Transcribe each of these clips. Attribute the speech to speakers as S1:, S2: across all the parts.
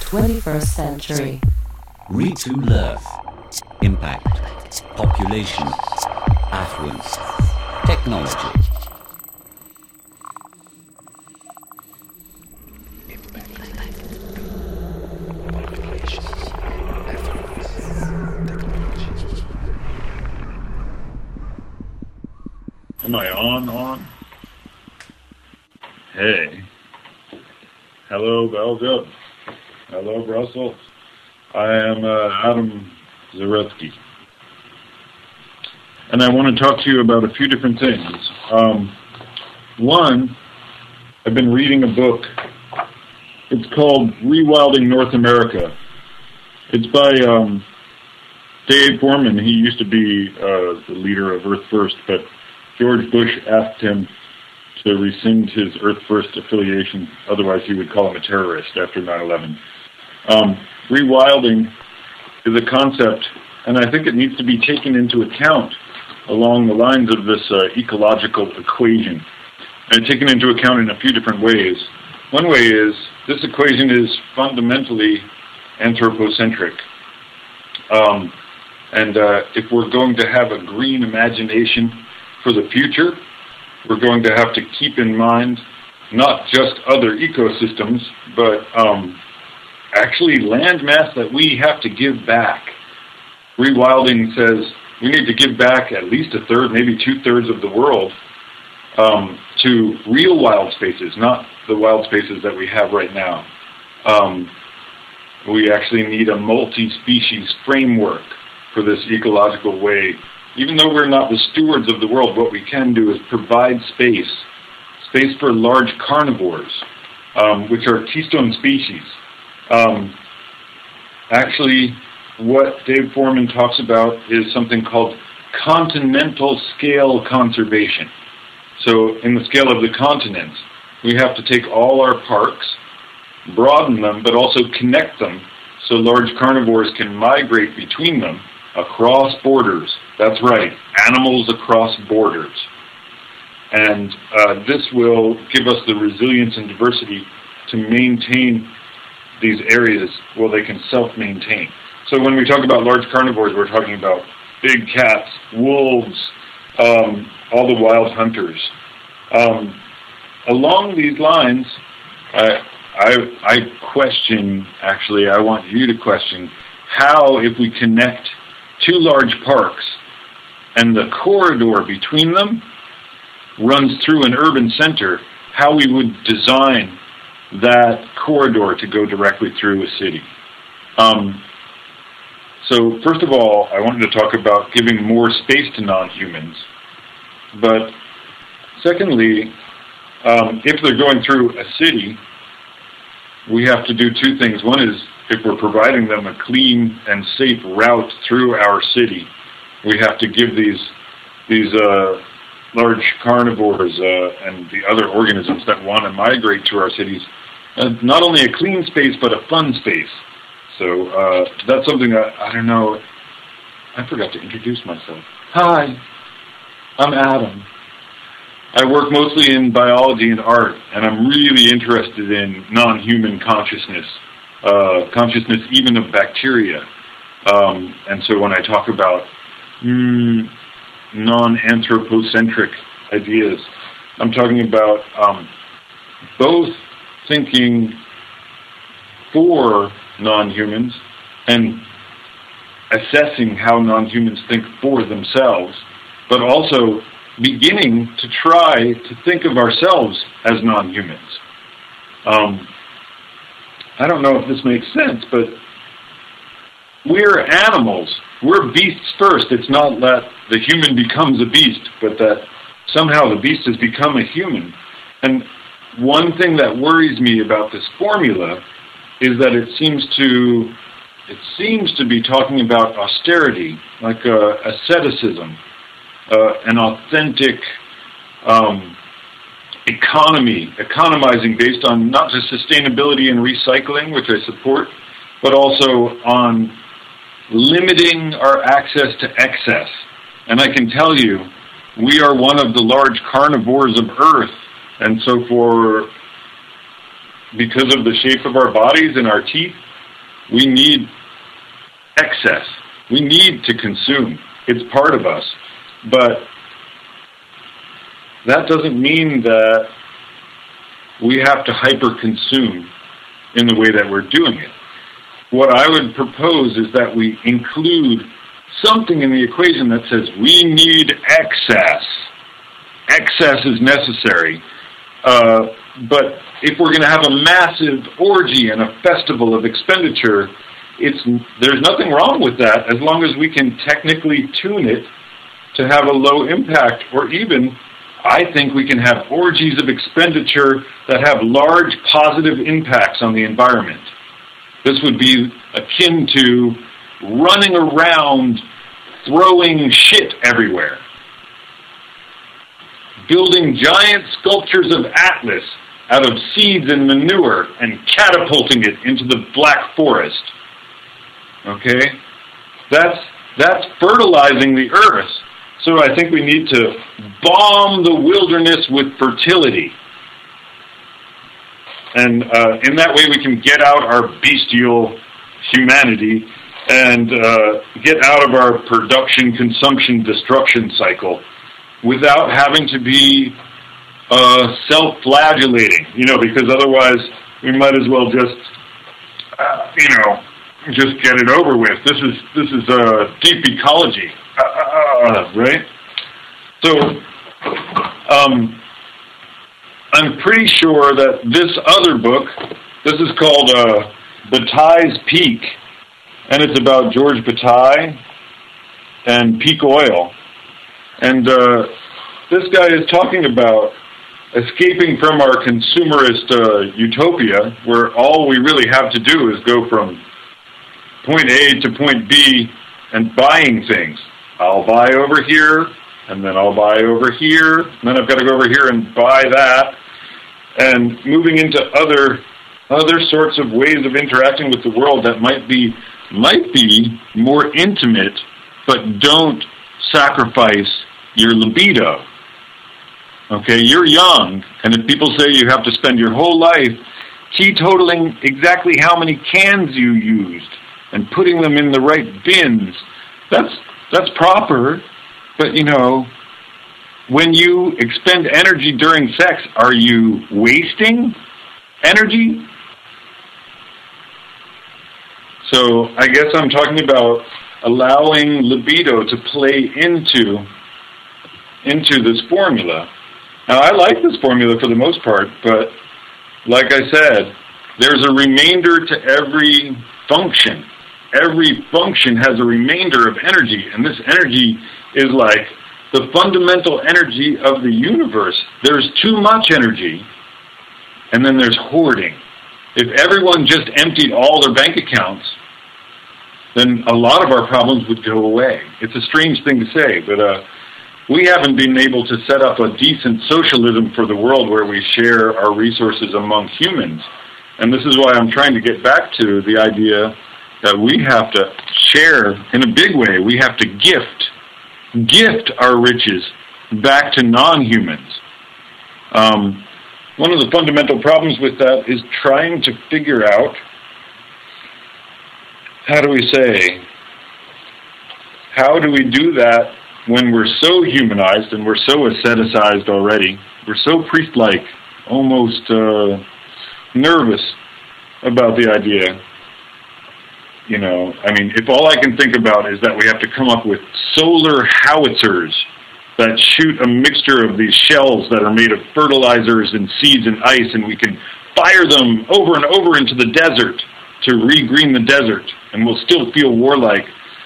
S1: 21st century.
S2: Read to Love. Impact. Population. Affluence. Technology.
S3: Am I on? Hey. Hello, Belgium. Hello, Brussels. I am Adam Zaretsky. And I want to talk to you about a few different things. One, I've been reading a book. It's called Rewilding North America. It's by Dave Foreman. He used to be the leader of Earth First, but George Bush asked him to rescind his Earth First affiliation, otherwise he would call him a terrorist after 9/11. Rewilding is a concept, and I think it needs to be taken into account along the lines of this ecological equation, and taken into account in a few different ways. One way is, this equation is fundamentally anthropocentric. If we're going to have a green imagination for the future, we're going to have to keep in mind not just other ecosystems, but actually land mass that we have to give back. Rewilding says we need to give back at least a third, maybe 2/3 of the world to real wild spaces, not the wild spaces that we have right now. We actually need a multi-species framework for this ecological way. Even though we're not the stewards of the world, what we can do is provide space for large carnivores, which are keystone species. Actually, what Dave Foreman talks about is something called continental scale conservation. So in the scale of the continents, we have to take all our parks, broaden them, but also connect them so large carnivores can migrate between them across borders. That's right, animals across borders. And this will give us the resilience and diversity to maintain these areas where they can self-maintain. So when we talk about large carnivores, we're talking about big cats, wolves, all the wild hunters. Along these lines, I question, actually, I want you to question how, if we connect two large parks and the corridor between them runs through an urban center, how we would design that corridor to go directly through a city. So first of all, I wanted to talk about giving more space to non-humans. But secondly, if they're going through a city, we have to do two things. One is, if we're providing them a clean and safe route through our city, we have to give these large carnivores and the other organisms that want to migrate to our cities not only a clean space, but a fun space. So that's something I don't know. I forgot to introduce myself. Hi, I'm Adam. I work mostly in biology and art, and I'm really interested in non-human consciousness, consciousness even of bacteria. And so when I talk about non-anthropocentric ideas, I'm talking about both thinking for non-humans and assessing how non-humans think for themselves, but also beginning to try to think of ourselves as non-humans. I don't know if this makes sense, but we're animals. We're beasts first. It's not that the human becomes a beast, but that somehow the beast has become a human. And one thing that worries me about this formula is that it seems to be talking about austerity, like asceticism, an authentic economizing based on not just sustainability and recycling, which I support, but also on limiting our access to excess. And I can tell you, we are one of the large carnivores of Earth, and so because of the shape of our bodies and our teeth, we need excess. We need to consume. It's part of us. But that doesn't mean that we have to hyper-consume in the way that we're doing it. What I would propose is that we include something in the equation that says we need excess. Excess is necessary. But if we're going to have a massive orgy and a festival of expenditure, there's nothing wrong with that as long as we can technically tune it to have a low impact, or even, I think we can have orgies of expenditure that have large positive impacts on the environment. This would be akin to running around throwing shit everywhere. Building giant sculptures of Atlas out of seeds and manure and catapulting it into the Black Forest. Okay? That's fertilizing the earth. So I think we need to bomb the wilderness with fertility. And in that way we can get out our bestial humanity and get out of our production, consumption, destruction cycle without having to be self-flagellating, because otherwise we might as well just, just get it over with. This is deep ecology, right? So I'm pretty sure that this other book, this is called Bataille's Peak, and it's about George Bataille and peak oil. And this guy is talking about escaping from our consumerist utopia, where all we really have to do is go from point A to point B and buying things. I'll buy over here, and then I'll buy over here, and then I've got to go over here and buy that, and moving into other sorts of ways of interacting with the world that might be more intimate, but don't sacrifice your libido. Okay, you're young, and if people say you have to spend your whole life teetotaling exactly how many cans you used and putting them in the right bins, that's proper. But when you expend energy during sex, are you wasting energy? So I guess I'm talking about allowing libido to play into this formula. Now, I like this formula for the most part, but like I said, there's a remainder to every function. Every function has a remainder of energy, and this energy is like the fundamental energy of the universe. There's too much energy, and then there's hoarding. If everyone just emptied all their bank accounts, then a lot of our problems would go away. It's a strange thing to say, but we haven't been able to set up a decent socialism for the world where we share our resources among humans. And this is why I'm trying to get back to the idea that we have to share in a big way. We have to gift our riches back to non-humans. One of the fundamental problems with that is trying to figure out, how do we do that when we're so humanized and we're so asceticized already? We're so priest-like, almost nervous about the idea. If all I can think about is that we have to come up with solar howitzers that shoot a mixture of these shells that are made of fertilizers and seeds and ice, and we can fire them over and over into the desert to regreen the desert, and we'll still feel warlike.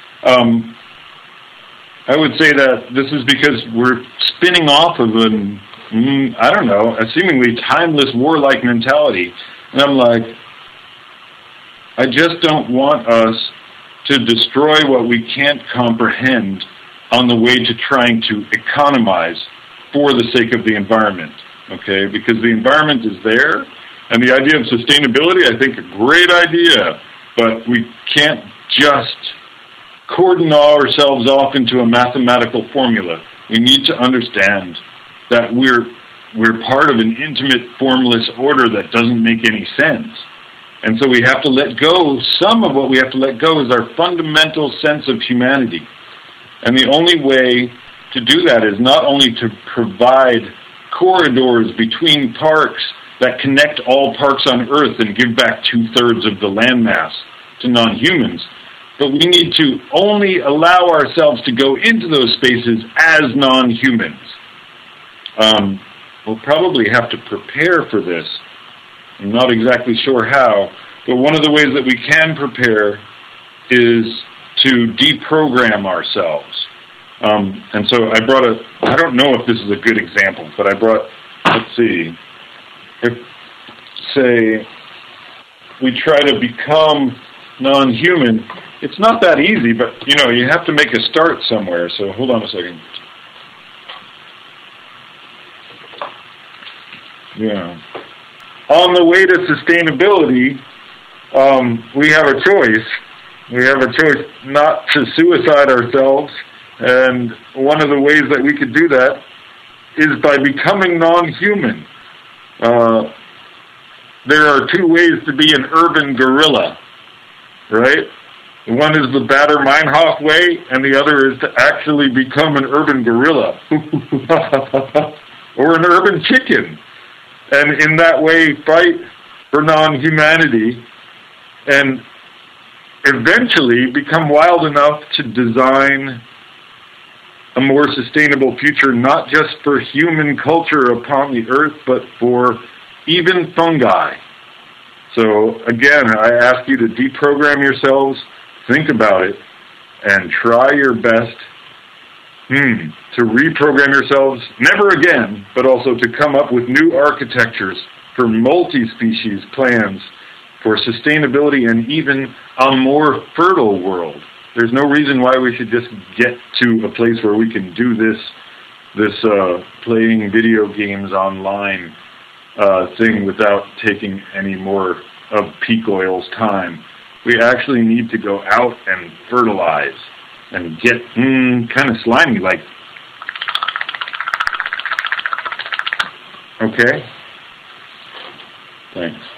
S3: I would say that this is because we're spinning off of a seemingly timeless warlike mentality. And I'm like, I just don't want us to destroy what we can't comprehend on the way to trying to economize for the sake of the environment, okay? Because the environment is there, and the idea of sustainability, I think, a great idea, but we can't just cordon ourselves off into a mathematical formula. We need to understand that we're part of an intimate, formless order that doesn't make any sense. And so we have to let go. Some of what we have to let go is our fundamental sense of humanity. And the only way to do that is not only to provide corridors between parks that connect all parks on Earth and give back 2/3 of the landmass to non-humans, but we need to only allow ourselves to go into those spaces as non-humans. We'll probably have to prepare for this. I'm not exactly sure how, but one of the ways that we can prepare is to deprogram ourselves. And so I brought I don't know if this is a good example, but I brought, let's see, if, say, we try to become non-human, it's not that easy, but, you have to make a start somewhere, so hold on a second. Yeah. On the way to sustainability, we have a choice. We have a choice not to suicide ourselves, and one of the ways that we could do that is by becoming non-human. There are two ways to be an urban gorilla, right? One is the Baader-Meinhof way, and the other is to actually become an urban gorilla or an urban chicken. And in that way, fight for non-humanity and eventually become wild enough to design a more sustainable future, not just for human culture upon the earth, but for even fungi. So again, I ask you to deprogram yourselves, think about it, and try your best to reprogram yourselves, never again, but also to come up with new architectures for multi-species plans for sustainability and even a more fertile world. There's no reason why we should just get to a place where we can do this playing video games online thing without taking any more of peak oil's time. We actually need to go out and fertilize and get kind of slimy, like. Okay? Thanks.